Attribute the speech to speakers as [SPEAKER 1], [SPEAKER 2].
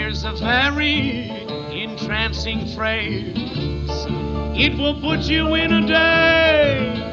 [SPEAKER 1] Here's a very entrancing phrase. It will put you in a daze.